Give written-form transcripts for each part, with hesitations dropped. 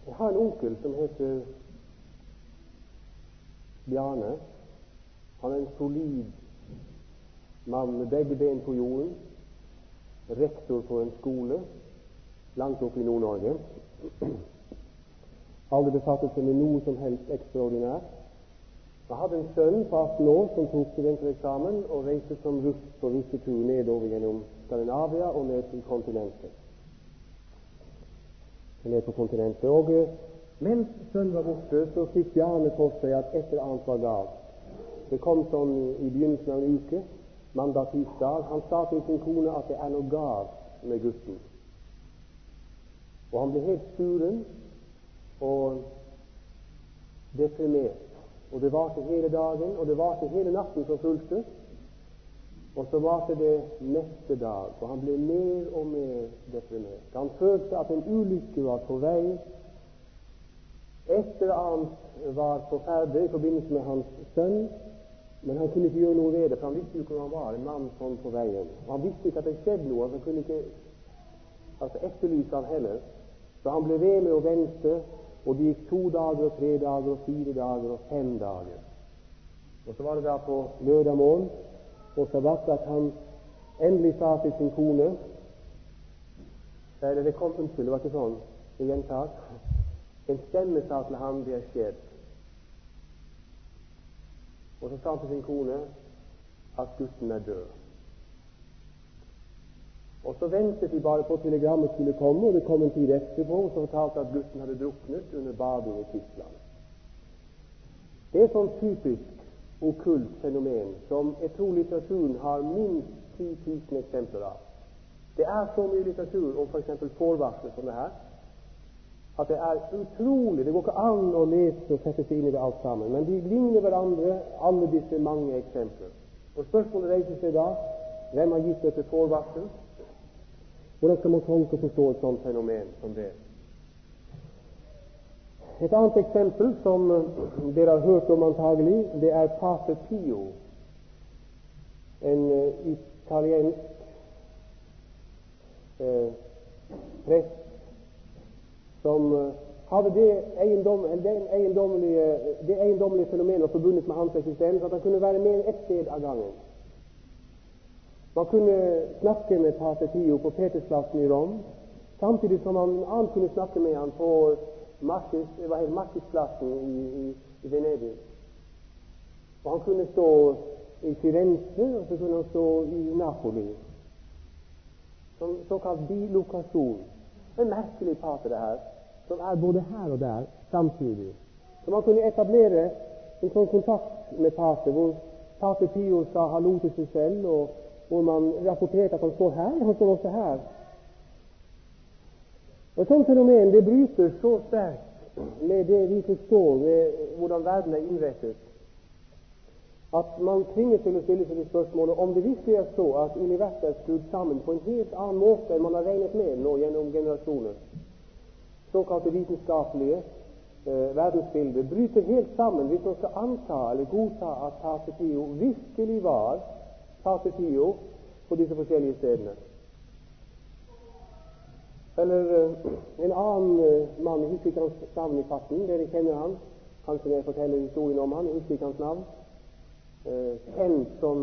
Jeg har en onkel som heter Bjarne. Han er en solid mann med begge ben på jorden, rektor på en skole langt oppe i Nord-Norge. Aldri befattet seg med noe som helst ekstraordinært. Jeg hadde en sønn på 18 år som tok studentereksamen og reiste som russ på russetur nedover gjennom Skandinavia og ned til kontinentet. Og mens sønnen var borte, så fikk Bjarne på seg at et eller annet var galt. Det kom sånn i begynnelsen av en uke, mandag, tirsdag. Han sa til sin kone at det er noe galt med gutten. Og han ble helt sturen og deprimert. Og det varte hele dagen, og det varte hele natten som fulgte. Og så varte det neste dag, og han ble mer og mer deprimert. Han følte at en ulykke var på vei. Et eller annet var på ferde i forbindelse med hans sønn, men han kunne ikke gjøre noe ved det, for han visste jo hvor han var, en mann sånn på veien. Og han visste ikke at det skjedde noe, han kunne ikke etterlyse han heller. Så han ble ved med å vente, og det gikk 2 dager og 3 dager og 4 dager og 5 dager. Og så var det da på lørdag morgen, og så var det at han endelig sa til sin kone, det kom, unnskyld, det var ikke sånn, det gjentar, en stemme sa til ham, det er skjedd. Og så sa han til sin kone at gutten er død. Og så ventet de bare på at telegrammet skulle komme, og det kom en tid etterpå, og så fortalte at gutten hadde druknet under bading i Tyskland. Det er sånn typisk okkult fenomen som jeg tror litteraturen har minst 10 000 eksempler av. Det er så mye litteratur om for eksempel forvarsler som det her, at det er utrolig. Det går ikke an å lese og sette seg inn i det alt sammen, men de ligner hverandre, alle disse mange eksempler. Og spørsmålet reiser seg da, hvem har gitt dette forvarsel? Hvordan skal man tolke og forstå et sånt fenomen som det? Et annet eksempel som dere har hørt om antagelig, det er Pater Pio, en italiensk prest som hadde det eiendommelige fenomenet forbundet med hans eksistens at han kunne være med et sted av gangen. Man kunne snakke med Pater Pio på Petersplassen i Rom, samtidig som man kunne snakke med han på Markisplassen i Venedig. Og han kunne stå i Firenze, og så kunne han stå i Napoli. Som såkalt bilokasjon. En merkelig pater det her, som er både her og der samtidig. Så man kunne etablere en sånn kontakt med pater, hvor Pater Pio sa hallo til seg selv, og hvor man rapporterte at han står her, han står også her. Og sånn fenomen, det bryter så sterkt med det vi forstår ved hvordan verden er innrettet, at man tvinger til å stille seg spørsmålet om det virkelig er så at universet er skrudd sammen på en helt annen måte enn man har regnet med nå gjennom generasjoner. Såkalte vitenskapelige verdensbilder bryter helt sammen hvis man skal anta eller godta at Pater Pio virkelig var Pater Pio på disse forskjellige stedene. Eller en annen mann, jeg husker ikke hans navn i farten, dere kjenner han, kanskje når jeg forteller historien om han, jeg husker ikke hans navn, kjent som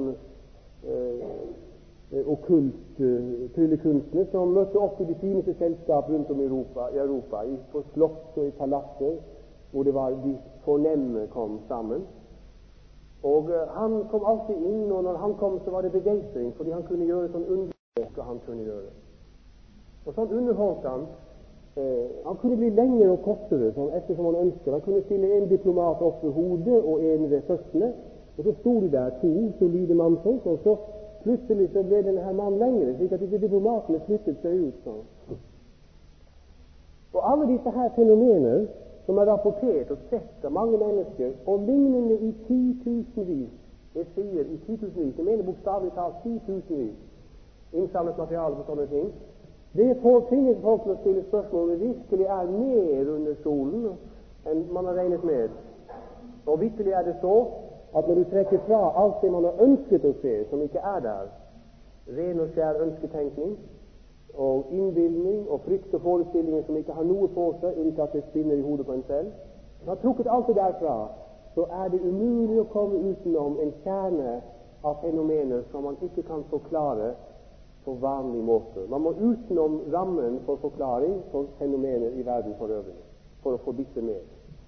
okkult tryllekunstner, som møtte opp i de fineste selskap rundt om i Europa, på slott og i palasser, hvor det var de fornemme kom sammen. Og han kom alltid inn, og når han kom så var det begeistring, fordi han kunne gjøre sånn underverk han kunne gjøre. Og sånn underholdt han. Han kunne bli lengre og kortere, sånn ettersom han ønsket. Han kunne stille en diplomat opp ved hodet og en ved føttene, og så stod de der 2 solide mannfolk, og så plutselig så ble denne her mannen lengre, slik at disse diplomatene flyttet seg ut sånn. Og alle disse her fenomener som er rapportert og sett av mange mennesker, og lignende i 10 000-vis, jeg sier i 10 000-vis, jeg mener bokstavelig talt 10 000-vis, innsamlet materiale på sånne ting, det tvinger folk til å stille spørsmål om det virkelig er mer under solen enn man har regnet med. Og virkelig er det så at når du trekker fra alt det man har ønsket å se, som ikke er der, ren og skjær ønsketenkning, og innbildning og frykt og forestillinger som ikke har noe på seg, inntil at det spinner i hodet på en selv. Når man har trukket alt det derfra, så er det umulig å komme utenom en kjerne av fenomener som man ikke kan forklare på vanlig måte. Man må utenom rammen for forklaring for fenomener i verden for øvrig, for å få disse med.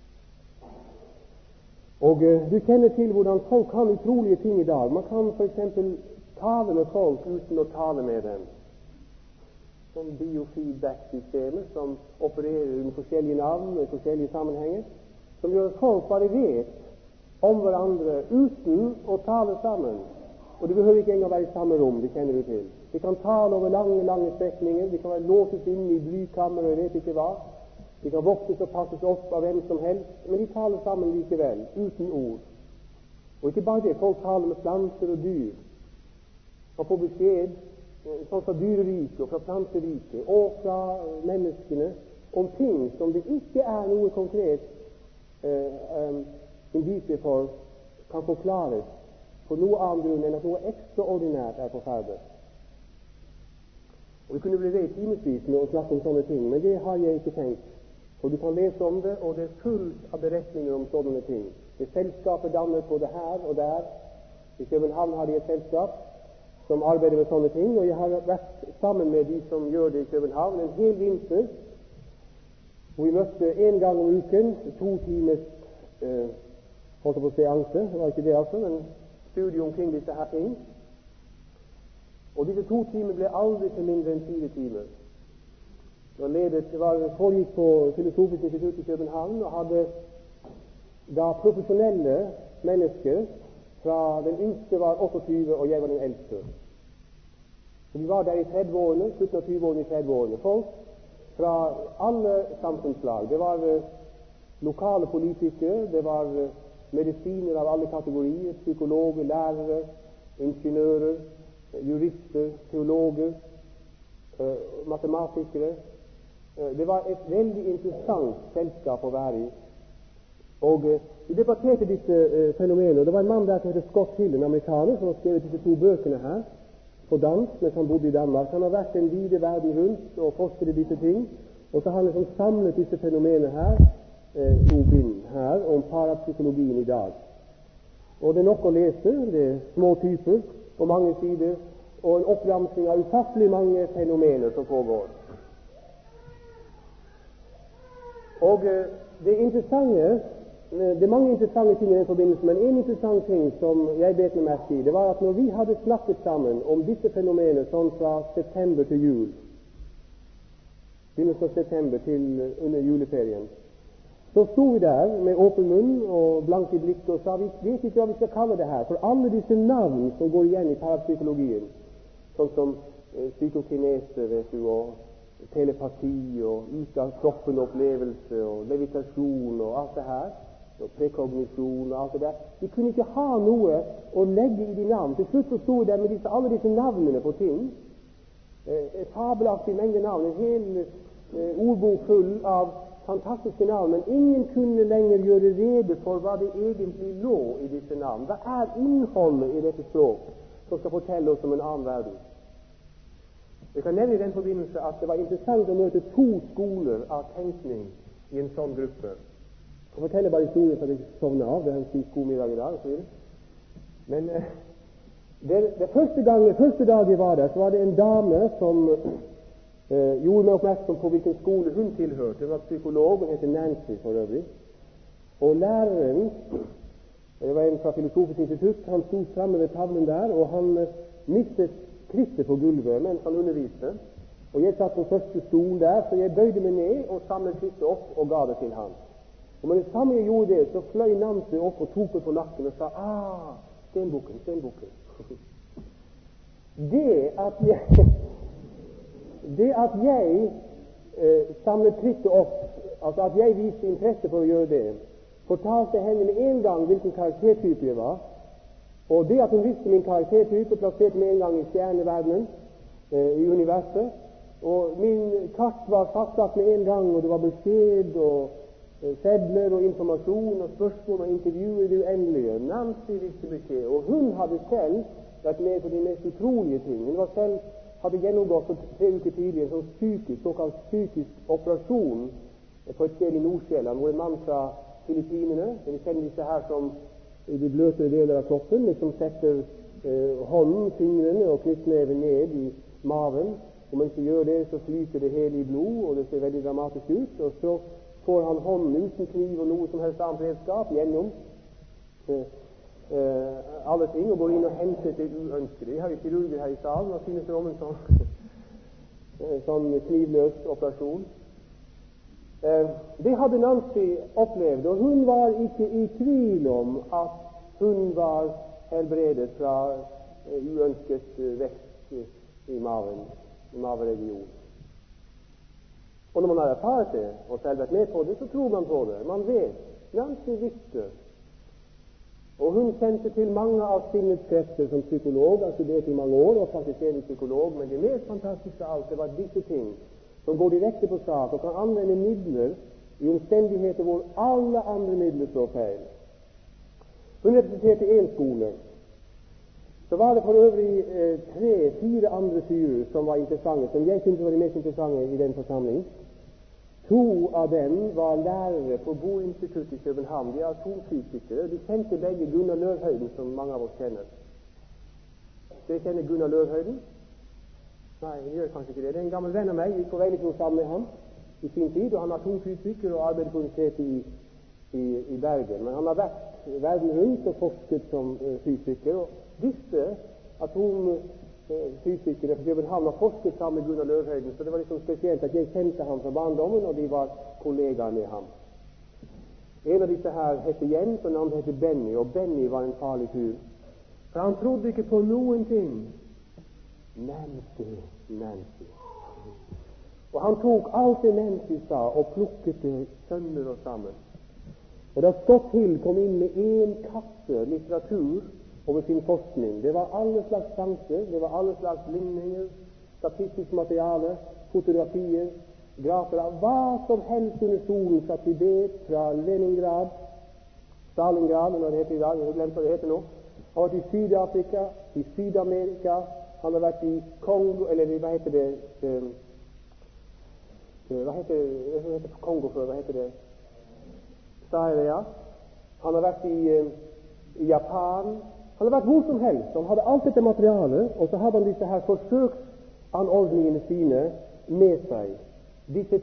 Og du kjenner til hvordan folk kan utrolige ting i dag. Man kan for eksempel tale med folk uten å tale med dem. Som biofeedback-systemer som opererer under forskjellige navn og i forskjellige sammenhenger, som gjør at folk bare vet om hverandre uten å tale sammen. Og de behøver ikke engang være i samme rom, det kjenner du til. De kan tale over lange strekninger, de kan være låst inn i blykammer og jeg vet ikke hva. De kan vokses og passes opp av hvem som helst, men de taler sammen likevel, uten ord. Og ikke bare det, folk taler med planter og dyr. Og får beskjed, sånn fra dyreriket og fra planteriket og fra menneskene, om ting som det ikke er noe konkret indisie for kan forklares på noe annen grunn enn at noe ekstraordinært er på ferde. Og vi kunne bli ved i timevis med å snakke om sånne ting, men det har jeg ikke tenkt. For du kan lese om det, og det er fullt av beretninger om sånne ting. Det selskapet dannet både her og der. I København har de et selskap som arbeider med sånne ting, og jeg har vært sammen med de som gjør det i København en hel vinter, hvor vi møtte en gang om uken, 2 timers holdt på seanse, det var ikke det altså, men studie omkring disse her ting. Og disse 2 timer ble aldri til mindre enn 4 timer. Det foregikk på Filosofisk institutt i København, og hadde da profesjonelle mennesker fra den yngste var 28, og jeg var den eldste. Så vi var der i 30-årene, slutten av 20-årene i 30-årene. Folk fra alle samfunnslag. Det var lokale politikere, det var medisiner av alle kategorier, psykologer, lærere, ingeniører, jurister, teologer, matematikere. Det var et veldig interessant selskap å være i. Og vi debatterte disse fenomener. Det var en mann der som heter Scott Hill, en amerikaner, som har skrevet disse 2 bøkene her på dansk, mens han bodde i Danmark. Han har vært en vide verden rundt og forsket i disse ting, og så har han liksom samlet disse fenomenene her, 2 bind her, om parapsykologien i dag. Og det er nok å lese, det er små typer på mange sider, og en oppramsing av ufattelig mange fenomener som pågår. Og det er mange interessante ting i den forbindelse, men en interessant ting som jeg bet meg merke i, det var at når vi hadde snakket sammen om disse fenomener sånn fra september til jul, begynnelsen av september til under juleferien, så sto vi der med åpen munn og blank i blikket og sa vi vet ikke hva vi skal kalle det her, for alle disse navn som går igjen i parapsykologien, sånn som psykokinese, vet du, og telepati og ut av kroppen opplevelse og levitasjon og alt det her, og prekognisjon og alt det der. Vi kunne ikke ha noe å legge i de navn. Til slutt så stod det med alle disse navnene på ting, et fabelaktig mengde navn, en hel ordbok full av fantastiske navn, men ingen kunne lenger gjøre rede for hva det egentlig lå i disse navn. Hva er innholdet i dette språk som skal fortelle oss om en annen verden? Jeg kan nevne i den forbindelse at det var interessant å møte 2 skoler av tenkning i en sånn gruppe. Jeg forteller bare historien for at jeg ikke sovner av, det er en slik god middag i dag, og så videre. Men det første dag jeg var der, så var det en dame som gjorde meg oppmerksom på hvilken skole hun tilhørte. Hun var psykolog, hun heter Nancy for øvrig. Og læreren, det var en fra Filosofisk institutt, han stod fremme ved tavlen der, og han mistet krittet på gulvet mens han underviste. Og jeg satt på første stol der, så jeg bøyde meg ned og samlet krittet opp og ga det til han. Og med det samme jeg gjorde det, så fløy Nancy opp og tok meg på nakken og sa stenbukken. Det at jeg samlet krittet opp, altså at jeg viste interesse for å gjøre det, fortalte henne med en gang hvilken karaktertype jeg var. Og det at hun visste min karaktertype, plasserte med en gang i stjerneverdenen, i universet. Og min kart var fastsatt med en gang, og det var beskjed og sedler og informasjon og spørsmål og intervjuer i det uendelige. Nancy visste beskjed, og hun hadde selv vært med på de mest utrolige ting. Hun var selv hadde gjennomgått for 3 uker tidligere en sånn såkalt psykisk operasjon på et sted i Nordsjælland, hvor en mann fra Filippinene, vi kjenner disse her som i de bløtere deler av kroppen, liksom setter hånden, fingrene og knyttneven ned i maven, og mens de gjør det, så flyter det hele i blod, og det ser veldig dramatisk ut, og så får han hånden uten kniv og noe som helst annet redskap gjennom alle ting, og går inn og henter det uønskede. Vi har jo kirurger her i salen, og synes det om en sånn knivløs operasjon. Det hadde Nancy opplevd, og hun var ikke i tvil om at hun var helbredet fra uønsket vekst i maveregionen. Og når man har erfaret det, og selv vært med på det, så tror man på det. Man vet. Nancy visste. Og hun kjente til mange av sinnets krefter som psykolog, har studert i mange år og praktiserende psykolog, men det mest fantastiske av alt, det var disse ting som går direkte på sak og kan anvende midler i omstendigheter hvor alle andre midler slår feil. Hun representerte en skole. Så var det for øvrig 3-4 andre fyrer som var interessante, som jeg syntes var de mest interessante i den forsamling. 2 av dem var lærere på Boinstituttet i København. De er atomfysikere. De kjente begge Gunnar Løvhøyden, som mange av oss kjenner. Dere kjenner Gunnar Løvhøyden? Nei, jeg gjør kanskje ikke det. Det er en gammel venn av meg. Jeg gikk på Veilikro sammen med ham i sin tid, og han er atomfysiker og arbeider på universitetet i Bergen. Men han har vært verden rundt og forsket som fysiker, og disse atomfysikere fra København har forsket sammen med Gunnar Løvhøyden, så det var liksom spesielt at jeg kjente ham fra barndommen, og de var kollegaer med ham. En av disse her heter Jens, og en annen heter Benny, og Benny var en farlig fyr. For han trodde ikke på noen ting. Nancy. Og han tok alt det Nancy sa, og plukket det sønder og sammen. Og da Scott Hill kom inn med en kasse litteratur over sin forskning, det var alle slags sjanser, det var alle slags ligninger, statistisk materiale, fotografier, grafer av hva som helst under solen, fra Tibet, fra Leningrad, Stalingrad, når det heter i dag, jeg har glemt hva det heter nå. Han har vært i Sydafrika, i Sydamerika, han har vært i Kongo, eller hva heter det, hva heter Kongo før, hva heter det? Zaire. Han har vært i Japan. Han har vært hvor som helst. Han hadde alt dette materialet, og så hadde han disse her forsøksanordningene sine med seg. Disse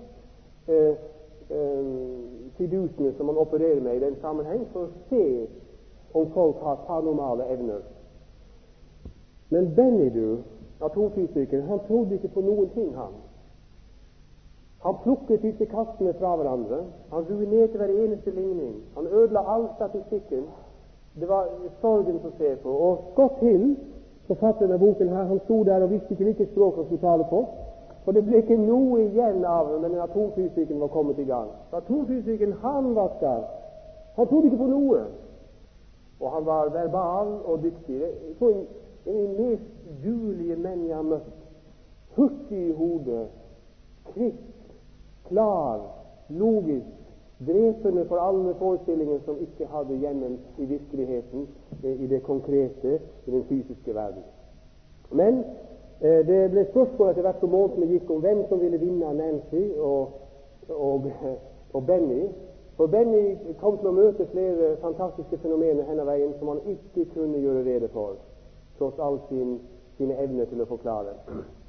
testfidusene som man opererer med i den sammenheng, for å se om folk har paranormale evner. Men Benny, atomfysiker, han trodde ikke på noen ting, han. Han plukket disse kastene fra hverandre. Han ruinerte hver eneste ligning. Han ødela all statistikken. Det var sorgen å se på. Og Scott Hill, forfatteren av boken her, han stod der og visste ikke hvilket språk han skulle tale på. For det ble ikke noe igjen av ham når atomfysikken var kommet i gang. Så atomfysikken, han var skarp. Han trodde ikke på noe. Og han var verbal og dyktig. Så en av de mest duelige menn jeg har møtt. Hurtig i hodet. Kvitt. Klar, logisk, drepende for alle forestillinger som ikke hadde hjemmen i virkeligheten, i det konkrete, i den fysiske verden. Men det ble spørsmål etter hvert som månedene gikk om hvem som ville vinne av Nancy og Benny. For Benny kom til å møte flere fantastiske fenomener hennes veien som han ikke kunne gjøre rede for, tross all sine evner til å forklare.